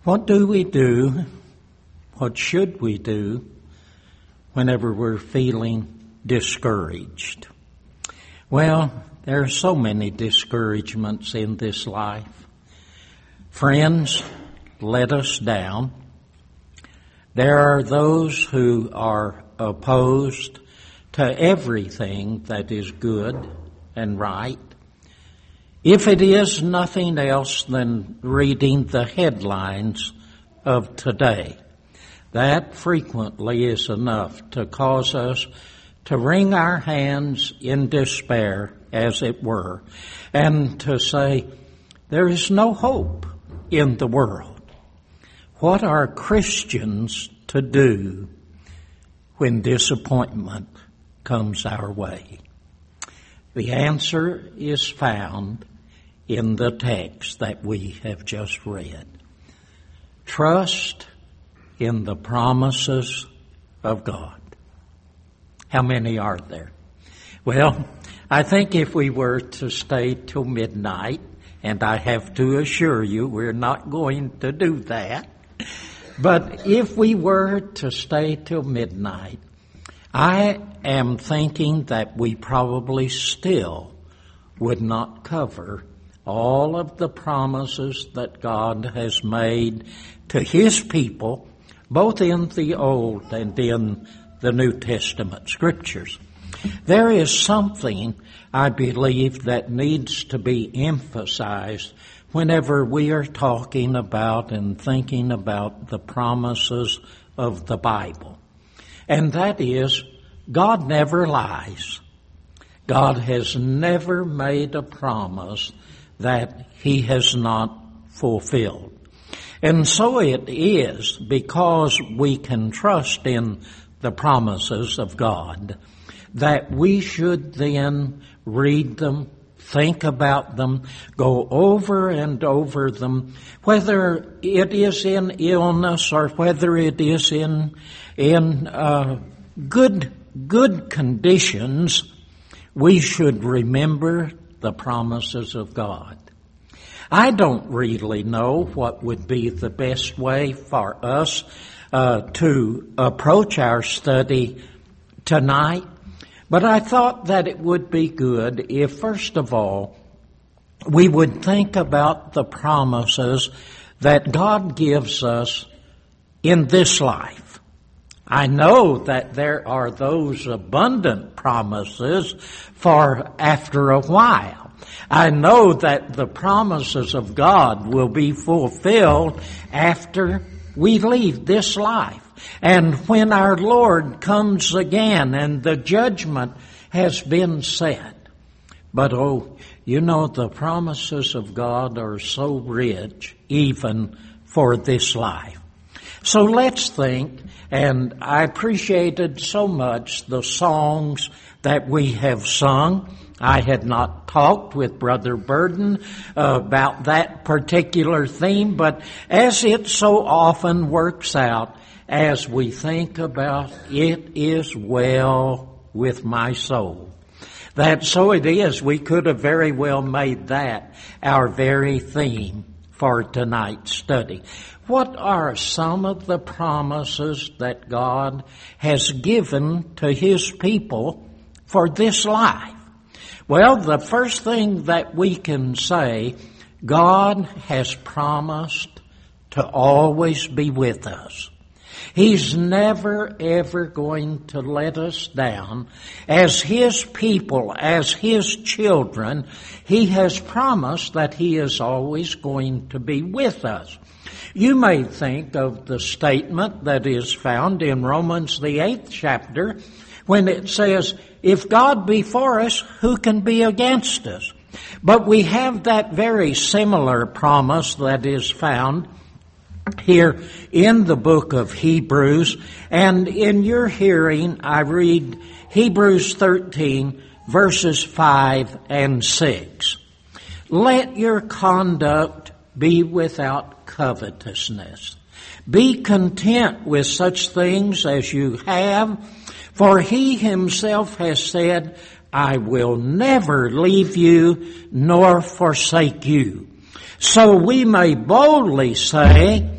What do we do? What should we do whenever we're feeling discouraged? Well, there are so many discouragements in this life. Friends let us down. There are those who are opposed to everything that is good and right. If it is nothing else than reading the headlines of today, that frequently is enough to cause us to wring our hands in despair, as it were, and to say, there is no hope in the world. What are Christians to do when disappointment comes our way? The answer is found in the text that we have just read. Trust in the promises of God. How many are there? Well, I think if we were to stay till midnight, and I have to assure you we're not going to do that, but if we were to stay till midnight, I am thinking that we probably still would not cover all of the promises that God has made to His people, both in the Old and in the New Testament Scriptures. There is something, I believe, that needs to be emphasized whenever we are talking about and thinking about the promises of the Bible. And that is, God never lies. God has never made a promise that He has not fulfilled. And so it is because we can trust in the promises of God that we should then read them, think about them, go over and over them, whether it is in illness or whether it is in good conditions. We should remember the promises of God. I don't really know what would be the best way for us to approach our study tonight, but I thought that it would be good if, first of all, we would think about the promises that God gives us in this life. I know that there are those abundant promises for after a while. I know that the promises of God will be fulfilled after we leave this life. And when our Lord comes again and the judgment has been set. But the promises of God are so rich even for this life. So let's think, and I appreciated so much the songs that we have sung. I had not talked with Brother Burden about that particular theme, but as it so often works out, as we think about it is well with my soul. That so it is, we could have very well made that our very theme for tonight's study. What are some of the promises that God has given to His people for this life? Well, the first thing that we can say, God has promised to always be with us. He's never, ever going to let us down. As His people, as His children, He has promised that He is always going to be with us. You may think of the statement that is found in Romans the 8th chapter when it says, if God be for us, who can be against us? But we have that very similar promise that is found here in the book of Hebrews. And in your hearing, I read Hebrews 13, verses 5 and 6. Let your conduct be without covetousness. Be content with such things as you have, for He Himself has said, I will never leave you nor forsake you. So we may boldly say,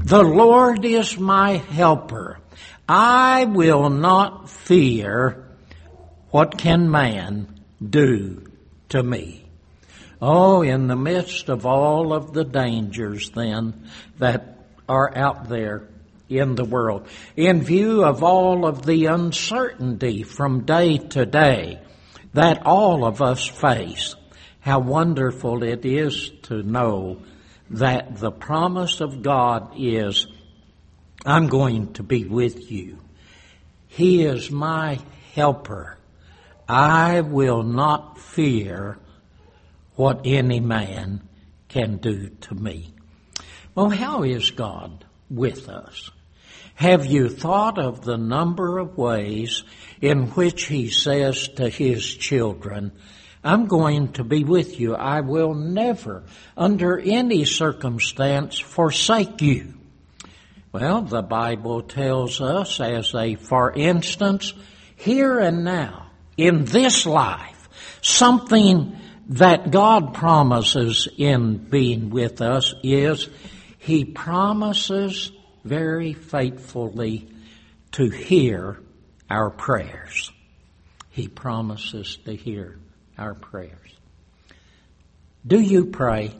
The Lord is my helper. I will not fear. What can man do to me? Oh, in the midst of all of the dangers then that are out there in the world, in view of all of the uncertainty from day to day that all of us face, how wonderful it is to know that the promise of God is, I'm going to be with you. He is my helper. I will not fear what any man can do to me. Well, how is God with us? Have you thought of the number of ways in which He says to His children, I'm going to be with you. I will never, under any circumstance, forsake you. Well, the Bible tells us as a for instance, here and now, in this life, something that God promises in being with us is He promises very faithfully to hear our prayers. He promises to hear our prayers. Do you pray?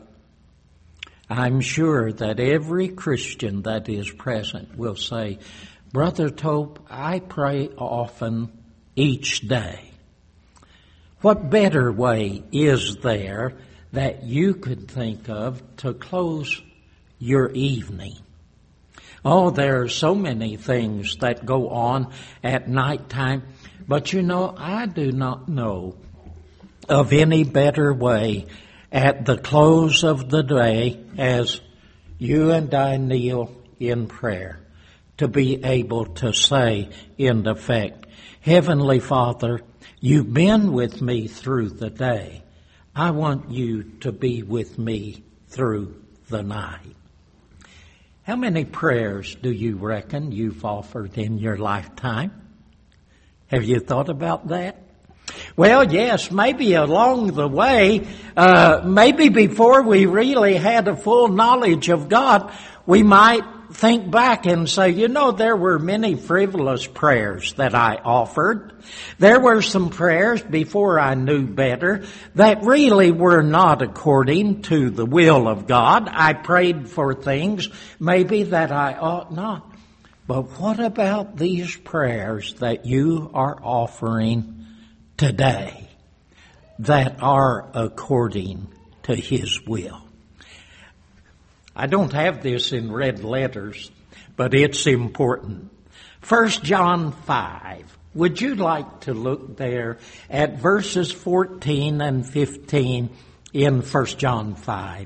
I'm sure that every Christian that is present will say, Brother Tope, I pray often each day. What better way is there that you could think of to close your evening? Oh, there are so many things that go on at nighttime, but I do not know of any better way at the close of the day as you and I kneel in prayer to be able to say in effect, Heavenly Father, you've been with me through the day. I want you to be with me through the night. How many prayers do you reckon you've offered in your lifetime? Have you thought about that? Well, yes, maybe along the way, maybe before we really had a full knowledge of God, we might think back and say, there were many frivolous prayers that I offered. There were some prayers before I knew better that really were not according to the will of God. I prayed for things maybe that I ought not. But what about these prayers that you are offering today that are according to His will? I don't have this in red letters, but it's important. 1 John 5. Would you like to look there at verses 14 and 15 in 1 John 5?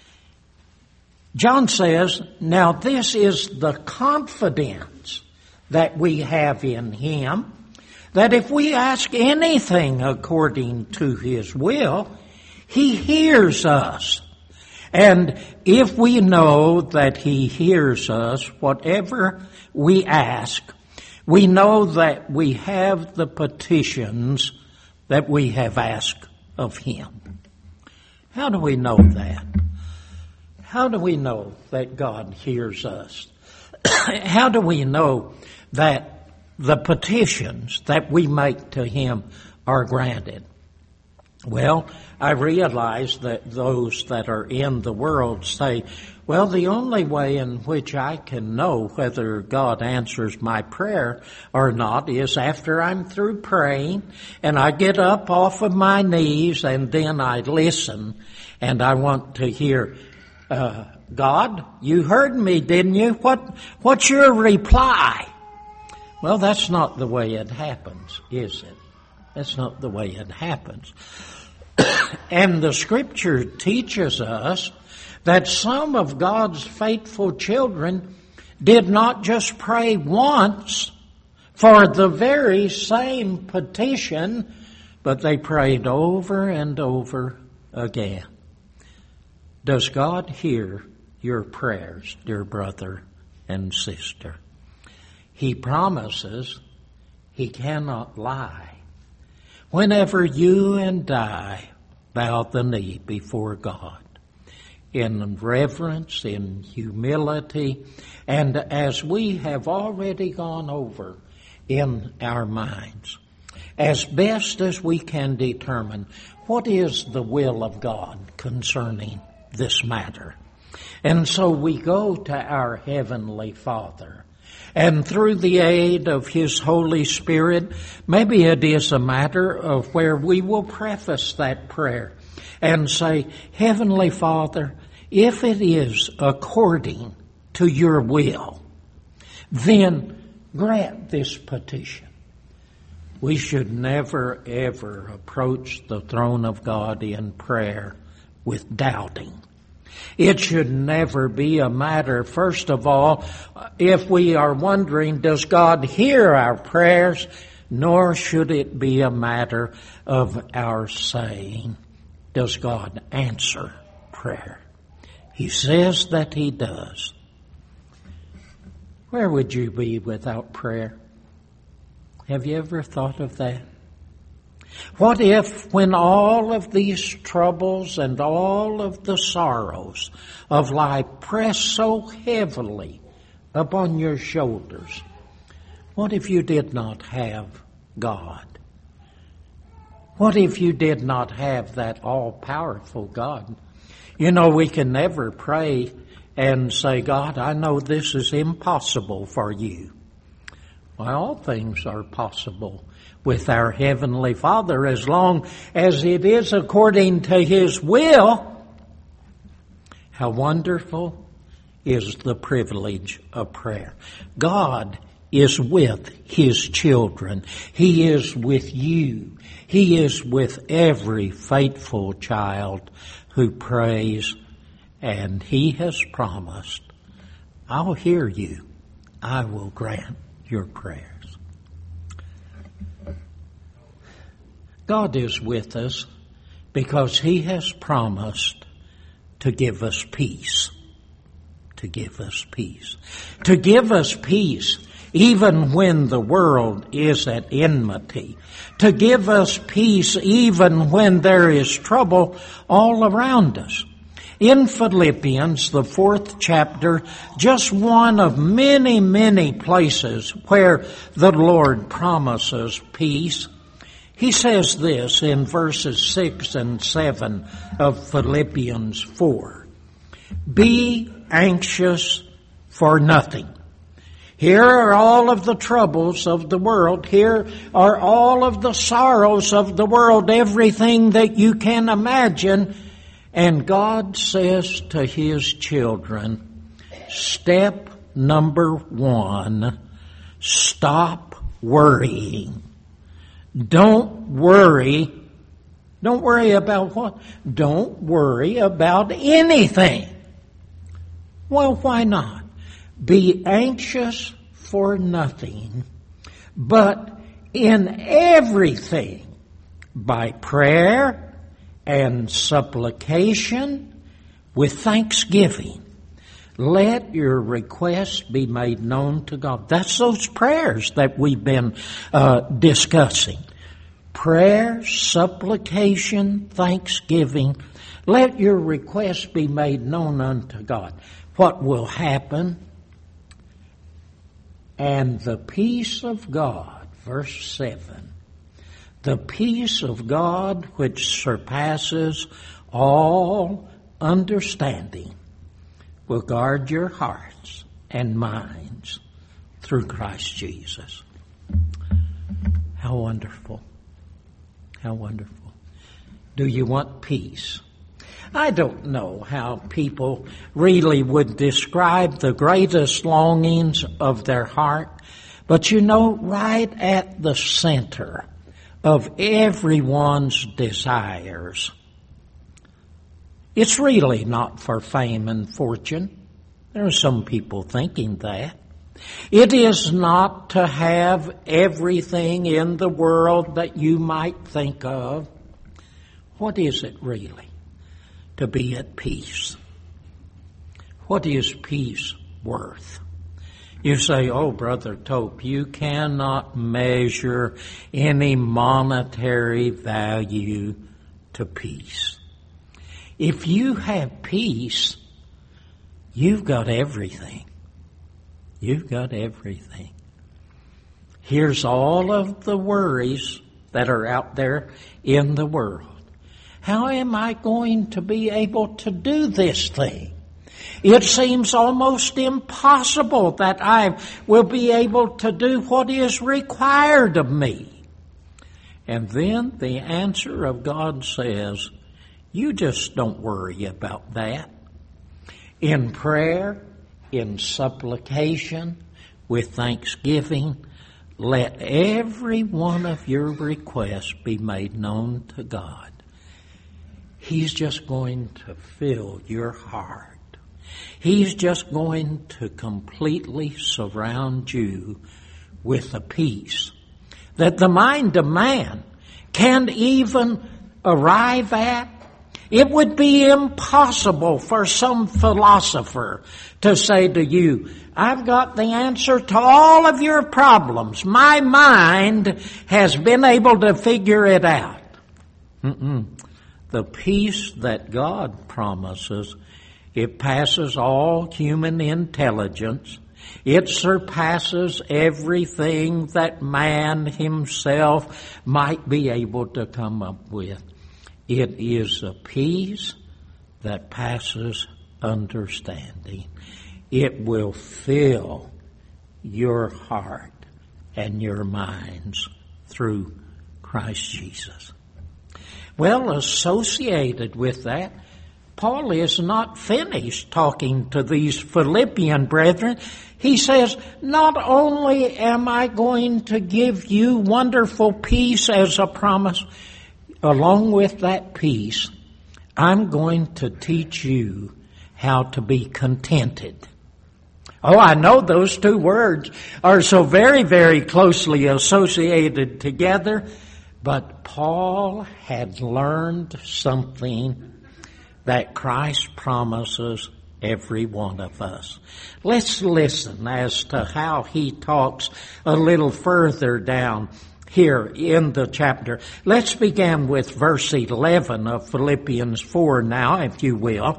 John says, now this is the confidence that we have in Him, that if we ask anything according to His will, He hears us. And if we know that He hears us, whatever we ask, we know that we have the petitions that we have asked of Him. How do we know that? How do we know that God hears us? How do we know that the petitions that we make to Him are granted? Well, I realize that those that are in the world say, well, the only way in which I can know whether God answers my prayer or not is after I'm through praying and I get up off of my knees and then I listen and I want to hear, God, you heard me, didn't you? What's your reply? Well, that's not the way it happens, is it? That's not the way it happens. And the Scripture teaches us that some of God's faithful children did not just pray once for the very same petition, but they prayed over and over again. Does God hear your prayers, dear brother and sister? He promises He cannot lie. Whenever you and I bow the knee before God, in reverence, in humility, and as we have already gone over in our minds, as best as we can determine what is the will of God concerning this matter. And so we go to our Heavenly Father, and through the aid of His Holy Spirit, maybe it is a matter of where we will preface that prayer and say, Heavenly Father, if it is according to your will, then grant this petition. We should never, ever approach the throne of God in prayer with doubting. It should never be a matter, first of all, if we are wondering, does God hear our prayers? Nor should it be a matter of our saying, does God answer prayer? He says that He does. Where would you be without prayer? Have you ever thought of that? What if, when all of these troubles and all of the sorrows of life press so heavily upon your shoulders, what if you did not have God? What if you did not have that all-powerful God? You know, we can never pray and say, God, I know this is impossible for you. Well, all things are possible with our Heavenly Father as long as it is according to His will. How wonderful is the privilege of prayer. God is with His children. He is with you. He is with every faithful child who prays, and He has promised, I'll hear you. I will grant your prayers. God is with us because He has promised to give us peace. To give us peace. To give us peace even when the world is at enmity. To give us peace even when there is trouble all around us. In Philippians, the 4th chapter, just one of many, many places where the Lord promises peace, He says this in verses 6 and 7 of Philippians 4. Be anxious for nothing. Here are all of the troubles of the world. Here are all of the sorrows of the world, everything that you can imagine. And God says to His children, step number 1, stop worrying. Don't worry. Don't worry about what? Don't worry about anything. Well, why not? Be anxious for nothing, but in everything, by prayer and supplication with thanksgiving, let your requests be made known to God. That's those prayers that we've been discussing. Prayer, supplication, thanksgiving. Let your requests be made known unto God. What will happen? And the peace of God, verse 7, the peace of God which surpasses all understanding will guard your hearts and minds through Christ Jesus. How wonderful. How wonderful. Do you want peace? I don't know how people really would describe the greatest longings of their heart, but you know, right at the center of everyone's desires, it's really not for fame and fortune. There are some people thinking that. It is not to have everything in the world that you might think of. What is it really? To be at peace. What is peace worth? You say, oh, Brother Tope, you cannot measure any monetary value to peace. If you have peace, you've got everything. You've got everything. Here's all of the worries that are out there in the world. How am I going to be able to do this thing? It seems almost impossible that I will be able to do what is required of me. And then the answer of God says, you just don't worry about that. In prayer, in supplication, with thanksgiving, let every one of your requests be made known to God. He's just going to fill your heart. He's just going to completely surround you with a peace that the mind of man can't even arrive at. It would be impossible for some philosopher to say to you, I've got the answer to all of your problems. My mind has been able to figure it out. The peace that God promises, it passes all human intelligence. It surpasses everything that man himself might be able to come up with. It is a peace that passes understanding. It will fill your heart and your minds through Christ Jesus. Well, associated with that, Paul is not finished talking to these Philippian brethren. He says, not only am I going to give you wonderful peace as a promise, along with that peace, I'm going to teach you how to be contented. Oh, I know those two words are so very, very closely associated together, but Paul had learned something that Christ promises every one of us. Let's listen as to how he talks a little further down here in the chapter. Let's begin with verse 11 of Philippians 4 now, if you will.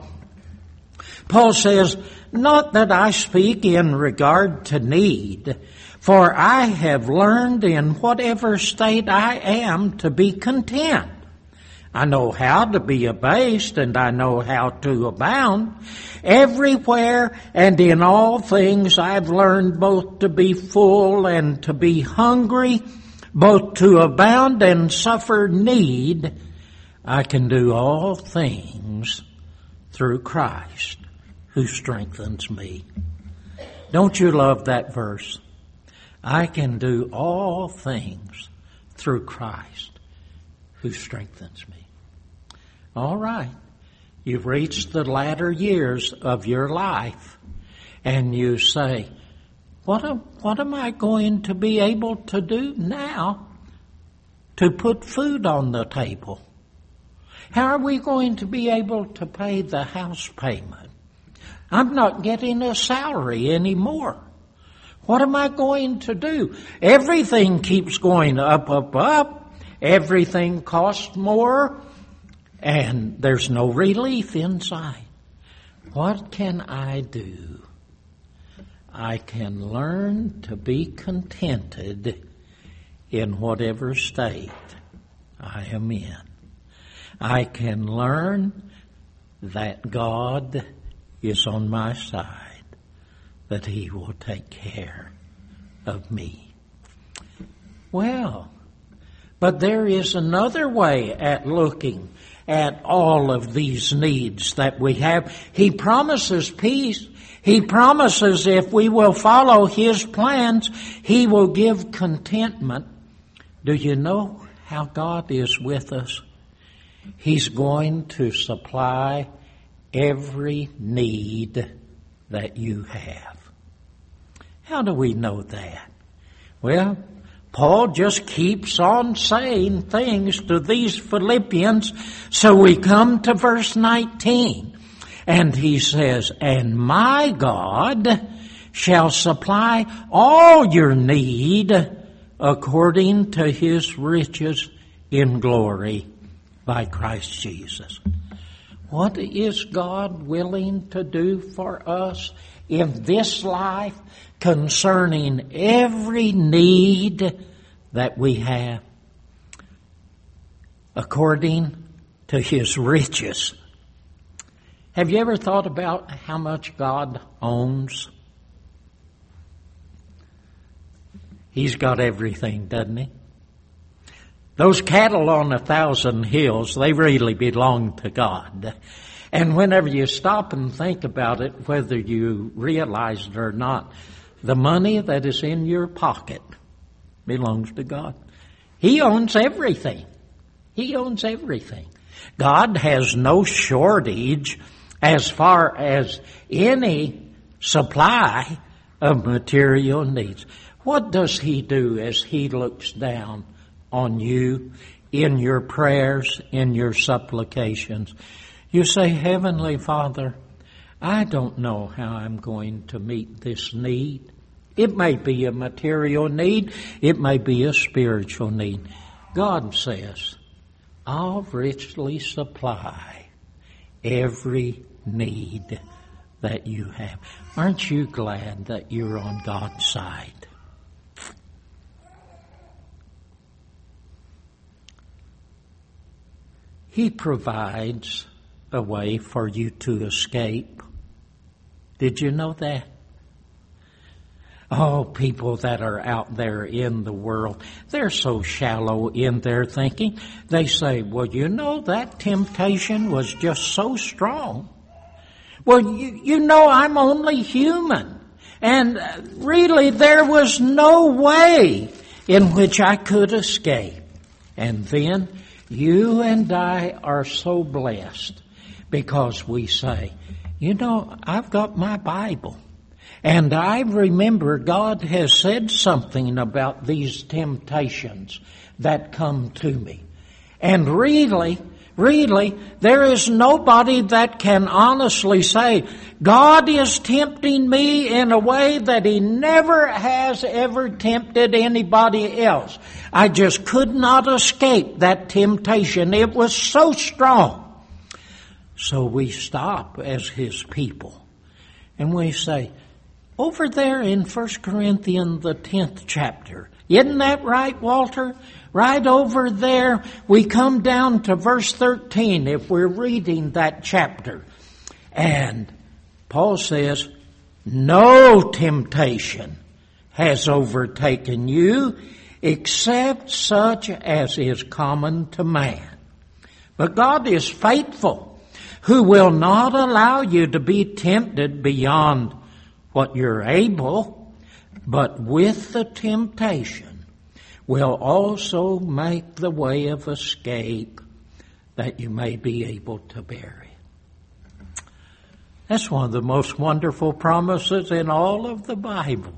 Paul says, not that I speak in regard to need, for I have learned in whatever state I am to be content. I know how to be abased, and I know how to abound. Everywhere and in all things I've learned both to be full and to be hungry, both to abound and suffer need. I can do all things through Christ who strengthens me. Don't you love that verse? I can do all things through Christ who strengthens me. All right. You've reached the latter years of your life, and you say, what am I going to be able to do now to put food on the table? How are we going to be able to pay the house payment? I'm not getting a salary anymore. What am I going to do? Everything keeps going up, up, up. Everything costs more, and there's no relief inside. What can I do? I can learn to be contented in whatever state I am in. I can learn that God is on my side, that He will take care of me. Well, but there is another way at looking at all of these needs that we have. He promises peace. He promises if we will follow His plans, He will give contentment. Do you know how God is with us? He's going to supply every need that you have. How do we know that? Well, Paul just keeps on saying things to these Philippians, so we come to verse 19. And he says, and my God shall supply all your need according to His riches in glory by Christ Jesus. What is God willing to do for us in this life concerning every need that we have according to His riches? Have you ever thought about how much God owns? He's got everything, doesn't He? Those cattle on 1,000 hills, they really belong to God. And whenever you stop and think about it, whether you realize it or not, the money that is in your pocket belongs to God. He owns everything. He owns everything. God has no shortage as far as any supply of material needs. What does He do as He looks down on you in your prayers, in your supplications? You say, Heavenly Father, I don't know how I'm going to meet this need. It may be a material need. It may be a spiritual need. God says, I'll richly supply every need that you have. Aren't you glad that you're on God's side? He provides a way for you to escape. Did you know that? Oh, people that are out there in the world, they're so shallow in their thinking. They say, well, you know, that temptation was just so strong. Well, you know, I'm only human. And really, there was no way in which I could escape. And then you and I are so blessed because we say, you know, I've got my Bible. And I remember God has said something about these temptations that come to me. And really, there is nobody that can honestly say, God is tempting me in a way that He never has ever tempted anybody else. I just could not escape that temptation. It was so strong. So we stop as His people and we say, over there in 1 Corinthians, the 10th chapter, isn't that right, Walter? Right over there, we come down to verse 13 if we're reading that chapter. And Paul says, no temptation has overtaken you except such as is common to man. But God is faithful, who will not allow you to be tempted beyond what you're able, but with the temptation will also make the way of escape that you may be able to bear it. That's one of the most wonderful promises in all of the Bible.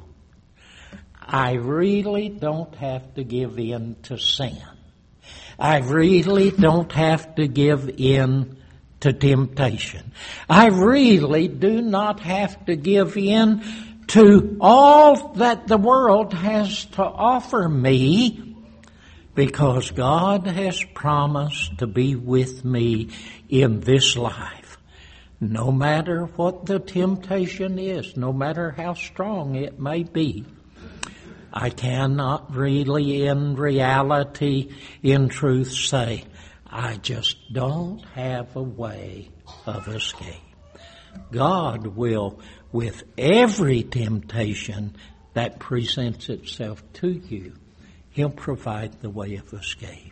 I really don't have to give in to sin. I really don't have to give in to temptation. I really do not have to give in to all that the world has to offer me, because God has promised to be with me in this life. No matter what the temptation is, no matter how strong it may be, I cannot really in reality, in truth say, I just don't have a way of escape. God will, with every temptation that presents itself to you, He'll provide the way of escape.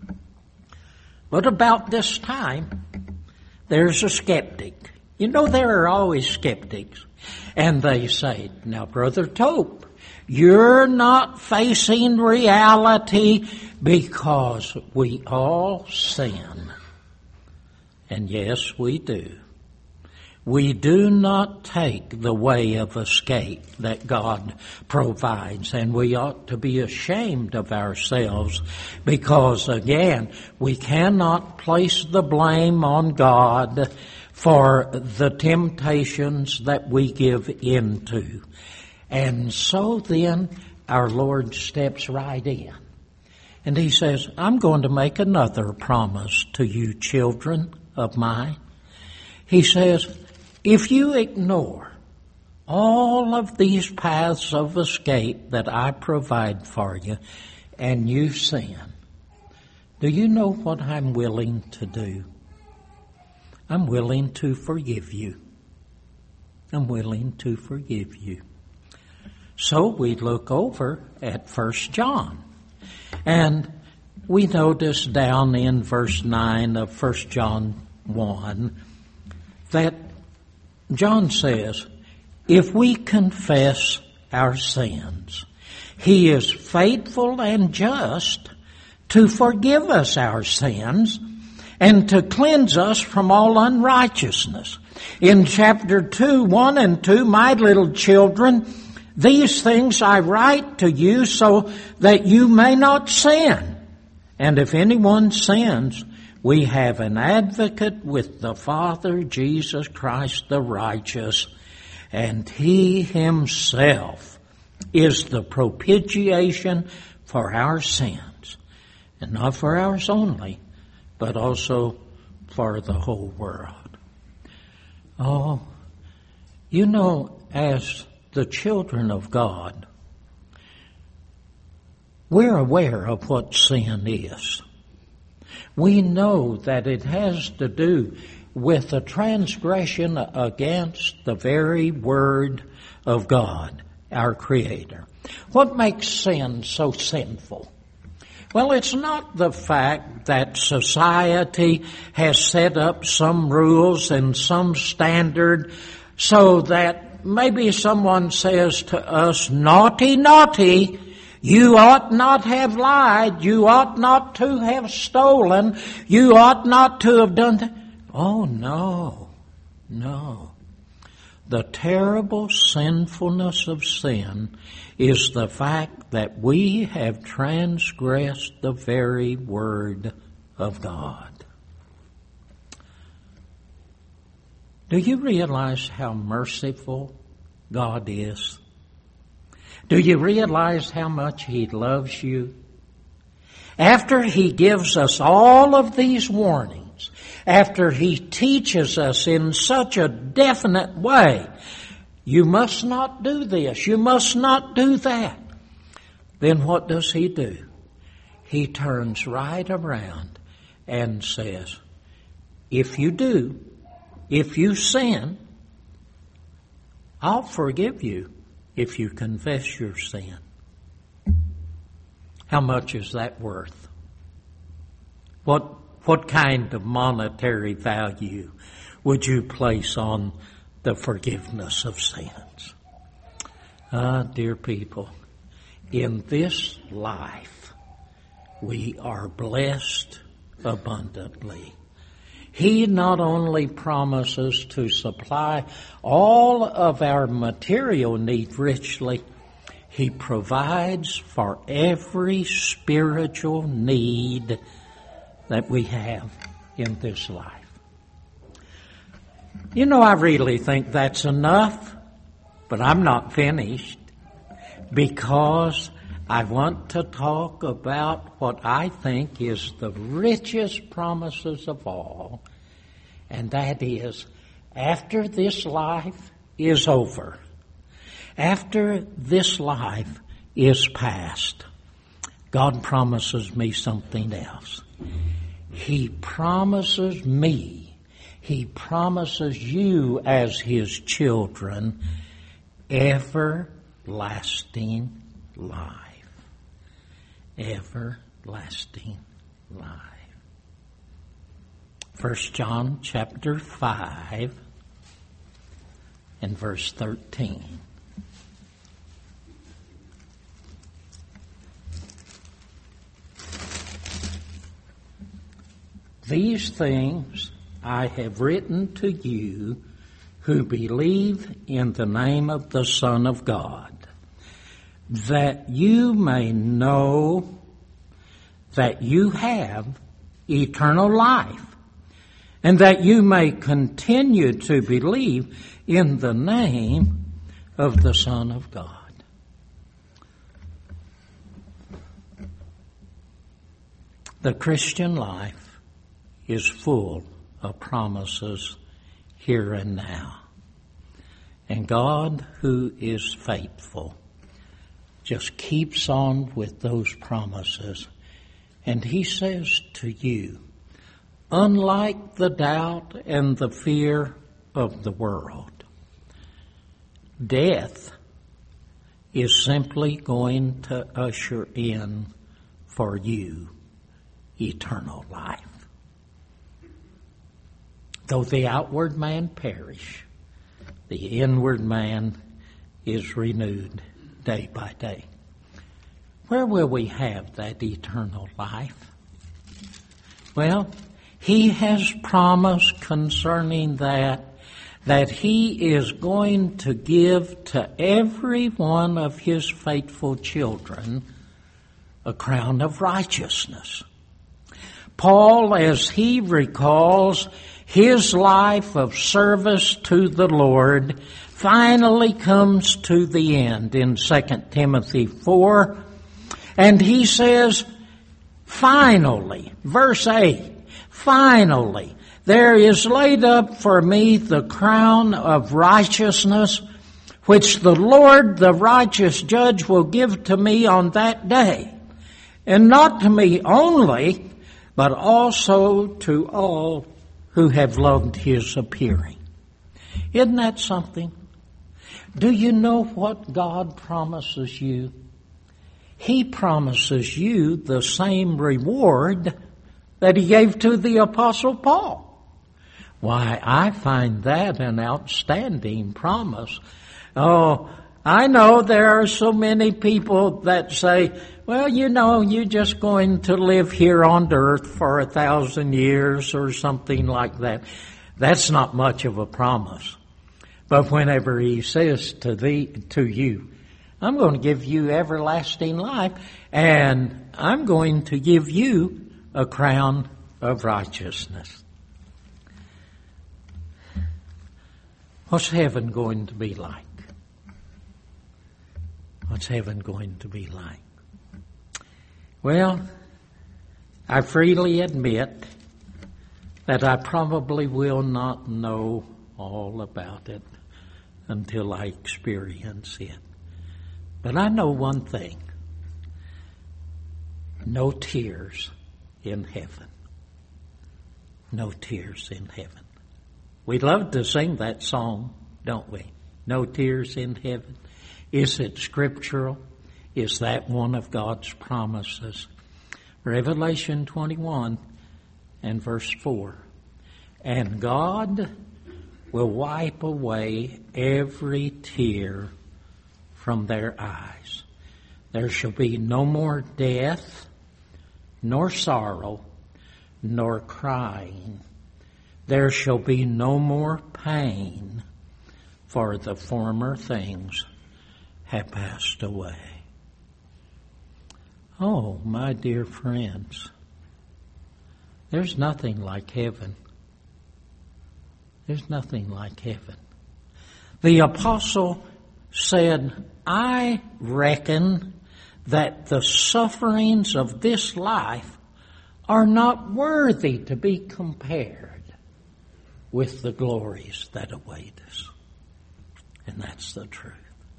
But about this time, there's a skeptic. You know, there are always skeptics. And they say, now, Brother Tope, you're not facing reality because we all sin. And yes, we do. We do not take the way of escape that God provides, and we ought to be ashamed of ourselves because, again, we cannot place the blame on God for the temptations that we give into. And so then our Lord steps right in. And He says, I'm going to make another promise to you, children of mine. He says, if you ignore all of these paths of escape that I provide for you, and you sin, do you know what I'm willing to do? I'm willing to forgive you. I'm willing to forgive you. So we look over at 1 John. And we notice down in verse 9 of 1 John 1 that John says, if we confess our sins, He is faithful and just to forgive us our sins and to cleanse us from all unrighteousness. In chapter 2, 1 and 2, my little children, these things I write to you so that you may not sin. And if anyone sins, we have an advocate with the Father, Jesus Christ the righteous, and He Himself is the propitiation for our sins, and not for ours only, but also for the whole world. Oh, you know, as the children of God, we're aware of what sin is. We know that it has to do with a transgression against the very Word of God, our Creator. What makes sin so sinful? Well, it's not the fact that society has set up some rules and some standard so that maybe someone says to us, naughty, naughty, you ought not have lied, you ought not to have stolen, you ought not to have done that. Oh, no, no. The terrible sinfulness of sin is the fact that we have transgressed the very Word of God. Do you realize how merciful God is? Do you realize how much He loves you? After He gives us all of these warnings, after He teaches us in such a definite way, you must not do this, you must not do that, then what does He do? He turns right around and says, if you do, if you sin, I'll forgive you if you confess your sin. How much is that worth? What kind of monetary value would you place on the forgiveness of sins? Dear people, in this life, we are blessed abundantly. He not only promises to supply all of our material needs richly, He provides for every spiritual need that we have in this life. You know, I really think that's enough, but I'm not finished, because I want to talk about what I think is the richest promises of all, and that is, after this life is over, after this life is past, God promises me something else. He promises me, He promises you as His children, everlasting life. Everlasting life. 1 John chapter 5 and verse 13. These things I have written to you who believe in the name of the Son of God, that you may know that you have eternal life, and that you may continue to believe in the name of the Son of God. The Christian life is full of promises here and now. And God, who is faithful, just keeps on with those promises. And He says to you, unlike the doubt and the fear of the world, death is simply going to usher in for you eternal life. Though the outward man perish, the inward man is renewed day by day. Where will we have that eternal life? Well, He has promised concerning that He is going to give to every one of His faithful children a crown of righteousness. Paul, as he recalls his life of service to the Lord, finally comes to the end in 2 Timothy 4, and he says, finally, verse 8, finally, there is laid up for me the crown of righteousness, which the Lord, the righteous judge, will give to me on that day. And not to me only, but also to all who have loved His appearing. Isn't that something? Do you know what God promises you? He promises you the same reward that He gave to the Apostle Paul. Why, I find that an outstanding promise. Oh, I know there are so many people that say, well, you're just going to live here on earth for 1,000 years or something like that. That's not much of a promise. But whenever He says to you, I'm going to give you everlasting life, and I'm going to give you a crown of righteousness. What's heaven going to be like? What's heaven going to be like? Well, I freely admit that I probably will not know all about it until I experience it. But I know one thing. No tears in heaven. No tears in heaven. We love to sing that song, don't we? No tears in heaven. Is it scriptural? Is that one of God's promises? Revelation 21 and verse 4. And God will wipe away every tear from their eyes. There shall be no more death, nor sorrow, nor crying. There shall be no more pain, for the former things have passed away. Oh, my dear friends, there's nothing like heaven. There's nothing like heaven. The apostle said, I reckon that the sufferings of this life are not worthy to be compared with the glories that await us. And that's the truth.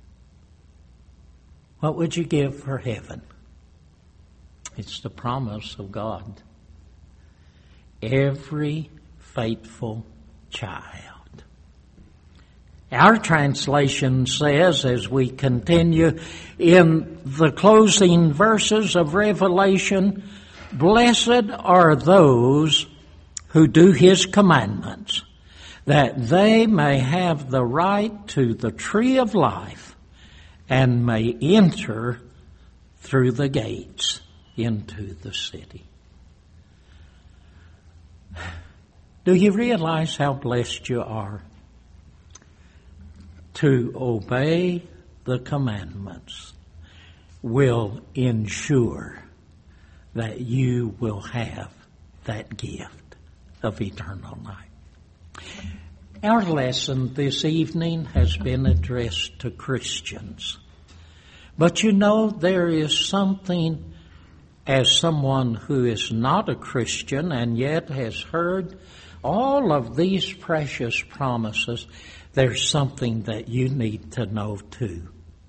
What would you give for heaven? It's the promise of God. Every faithful child. Our translation says, as we continue in the closing verses of Revelation, blessed are those who do His commandments, that they may have the right to the tree of life and may enter through the gates into the city. Do you realize how blessed you are to obey the commandments will ensure that you will have that gift of eternal life? Our lesson this evening has been addressed to Christians. But you know, there is something, as someone who is not a Christian and yet has heard All of these precious promises, there's something that you need to know too.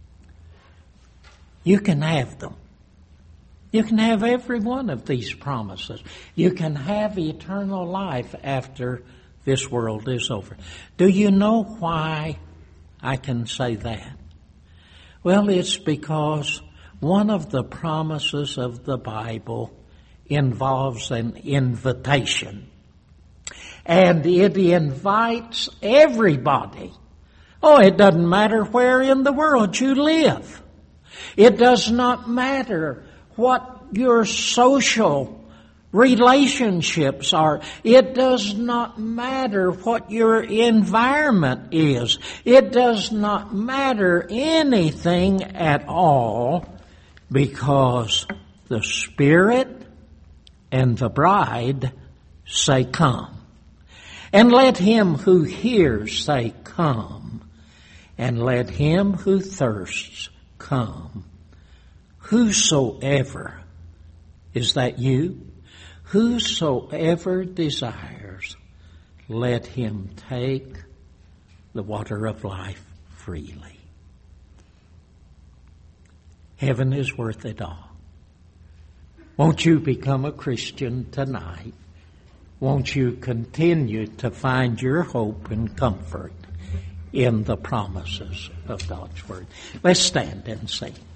You can have them. You can have every one of these promises. You can have eternal life after this world is over. Do you know why I can say that? Well, it's because one of the promises of the Bible involves an invitation. And it invites everybody. Oh, it doesn't matter where in the world you live. It does not matter what your social relationships are. It does not matter what your environment is. It does not matter anything at all, because the Spirit and the bride say, come. And let him who hears say, come. And let him who thirsts come. Whosoever, is that you? Whosoever desires, let him take the water of life freely. Heaven is worth it all. Won't you become a Christian tonight? Won't you continue to find your hope and comfort in the promises of God's Word? Let's stand and sing.